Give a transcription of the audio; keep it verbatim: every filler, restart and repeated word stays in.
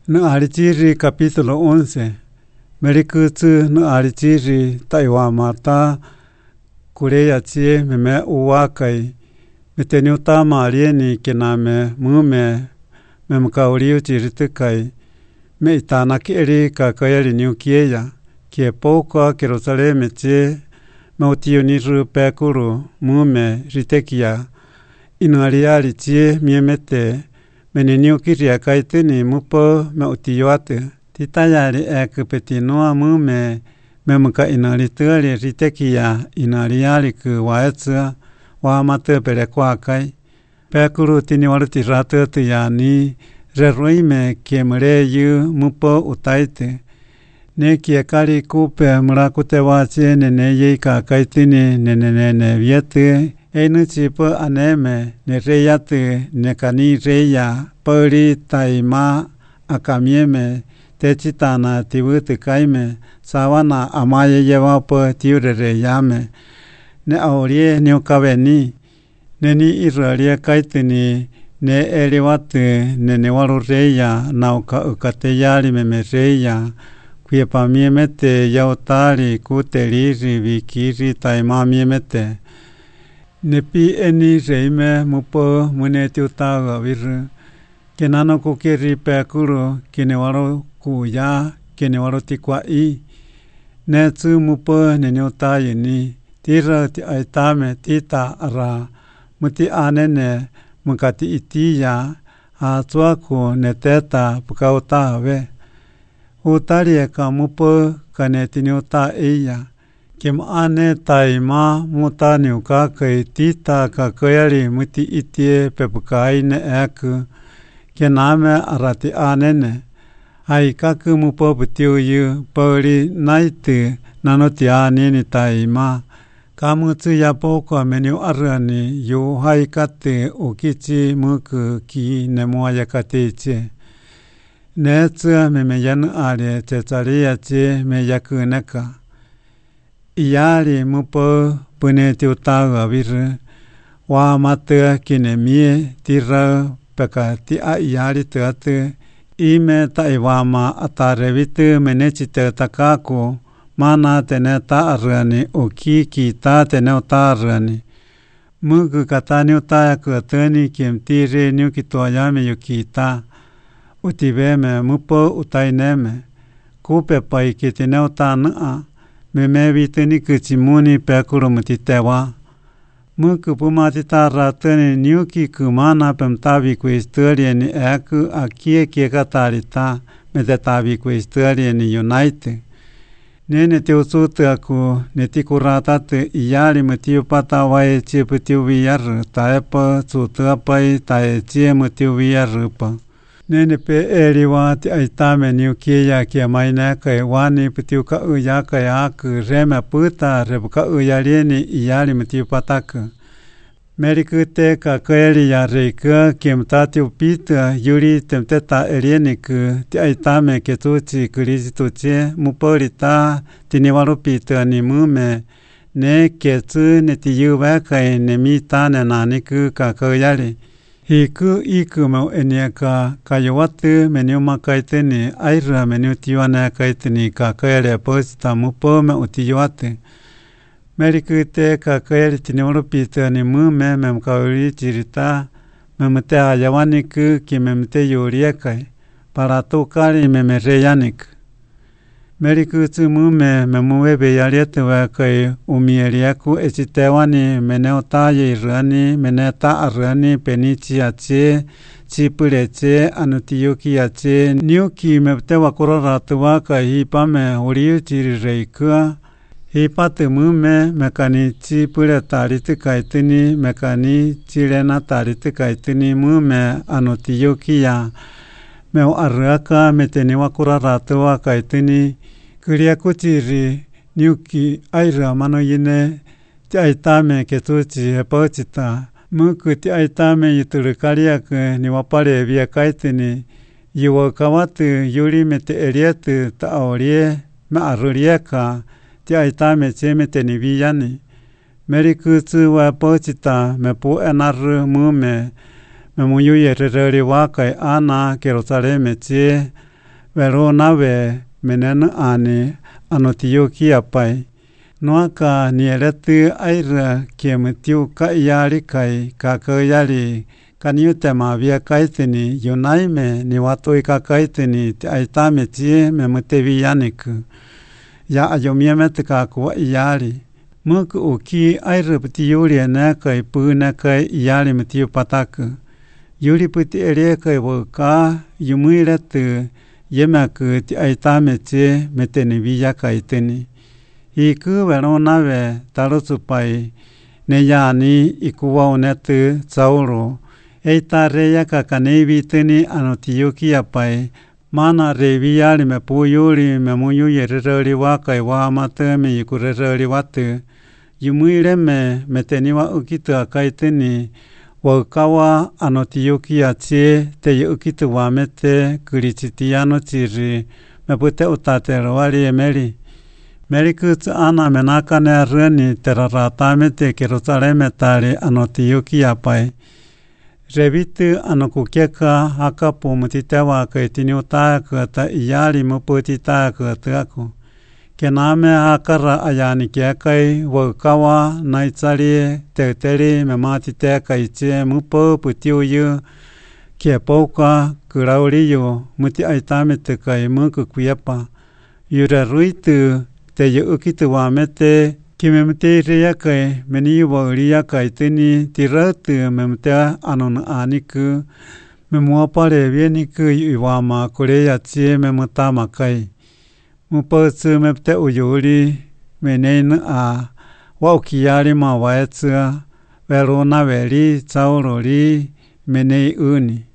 Na alichiri capítulo once. Merikutsu na alichiri taiwa mata kureya chie meme uwakai. Meteniuta marieni kename mume memkauriu chiritukai. Me itana kieri kakayari niukieya. Kie pouka Jerusaleme chie mautioniru pekuru mume ritekia. Inuariari chie miemete. Meniniu kiria kaitini mupo me utioate. Titayari ek petinua mume memuka inarituari ritekia inariari ku waetsa wa mate perekwakai. Pekuru tini waruti ratu yani reruime kiemre yu mupo utaite. Ne kiekari kupe murakute wache nene yeika kaitini nene nene viete. Einu chipo aneme ne reyate ne kani reya pari taima akamieme te chitana tibuti kaime sawana amaye yewapo tiure reyame ne aurie ne ukaveni neni israelia kaitini ne eliwate nene waru reya na uka ukateyari meme reya kuyepa miemete yautari kuteriri vikiri taima miemete. Nepi eni reime mupo muneti utaga viru. Kenano kukiri pekuru kinewaro kuya kinewaro tikwa i. Netsu mupo nene utayi ni. Tira ti aitame tita ara. Muti anene mukati itiya. Atuaku neteta puka utawe. Utari eka mupo kanetini uta iya. Kim ane taima mutani ukakai tita kakayari muti itie pepukai ne eku. Kename arati anene. Hai kaku mupo putiu yu pori naiti nanoti anini taima. Kamutsu yapoko meniu arani yu hai kate ukichi muku ki nemua yakatiche. Netsu meme yanu arie checharia che me yaku neka. Iyari mupo puneti utaga viru. Wa matea kinemie tira peka ti a iyari teate. Ime ta iwama atarevitu menechite takaku. Mana tene ta arani uki ki ta tene uta arani. Mugu katani utaya kuatani kiemtiri niukitoyame yukita. Utibeme mupo utaineme. Kupe pai kitine utanaa. Meme vitini kuchimuni pekuru mutitewa. Muku pumatita ratani niuki kumana pemtavi kuistoria ni eku akie kiekatarita metetavi kuistoria ni unite. Nene te usutu aku netikuratate iyari mutiu pata wae chie putiu viyaru taepa sutuapai tae chie mutiu viyarupa. Nene pe eriwa ti aitame niukia kia maineka e wani putiu ka uyaka e aku reme puta rebuka uyarieni iyari mutiu pataka. Merikute ka kaeri ya reika kiemtati upita yuri temteta erieni ku ti aitame ketuchi kurizituche muporita tiniwarupita ni mume ne ketsu neti yuweka e nemita nenaniku ka kayari. Hiku iku mau eniaka kayawatu meniu makaitini aira meniu tiwana kaitini kakayare posita mupo me utiyawate. Merikute kakayare tiniwarupita ni mume memkauri jirita memete ayawaniku ki memete yuriekai para tukari memereyanik. Merikutsu mume memuwebe yariete wakai umieriaku echitewani meneotaye irani meneta arani penichi ache chipureche anutiyoki ache niuki mepte wakuraratu waka hipame uriu chirireikua hipate mume mekani chipure tariti kaitini mekani chirena tariti kaitini mume anutiyoki ya meu araka meteni wakuraratu waka itini kuria kuchiri niuki aira mano yine ti aitame ketuchi hepochita muku ti aitame yiturukariak ni wapare via kaitini yiwakawatu yuri mete erietu ta aurie ma arurieka ti aitame chemete ni viyani merikutsu wapochita mepu enaru mume memuyuye rereri wakai ana Jerusaleme chie verona ve menen ani Antiokia pai noaka nieletu aira kiemutiu ka yari kai kakayari kaniutema via kaitini yunaime ni watoi kakaitini aitame tie memutevi yaniku ya ayomiemete kakua yari muku uki aira puti yuri neka ipu neka yari mutiu pataku yuri puti ereka iwoka yumuiretu yemeku ti aitame tie meteni via kaitini iku verona ve tarusupai neyani ikuwa unetu Saulo eita reya kakanevi tini Antiokia pai mana revi yari me puyuri me muyu yereri waka iwa mate me ikureri watu yumuire me meteniwa ukitu akaitini wakawa Antiokia tie te ukitu wamete kurichitiano tiri me pute utatero wali emeri Merikutsu ana menakane reni terarata te Jerusalem tari Antiokia pai. Revitu anokukeka hakapu mutitewa kaitini utaka ta iyari muputita kataku. Kename hakara ayani kekai wakawa naitsari teteri mematite kaiche mupo putiuyu kepoka kurauriyo muti aitame te kai muku kuyepa. Yura ruitu te ukitu wamete kimemte riyakai meni wariyakai tini tiratu memte anon aniku memuapare vieniku iwama korea tsie memutama kai mupotsu mepte uyuri menen a waukiyari ma waetsu verona veri Saulo ri menei uni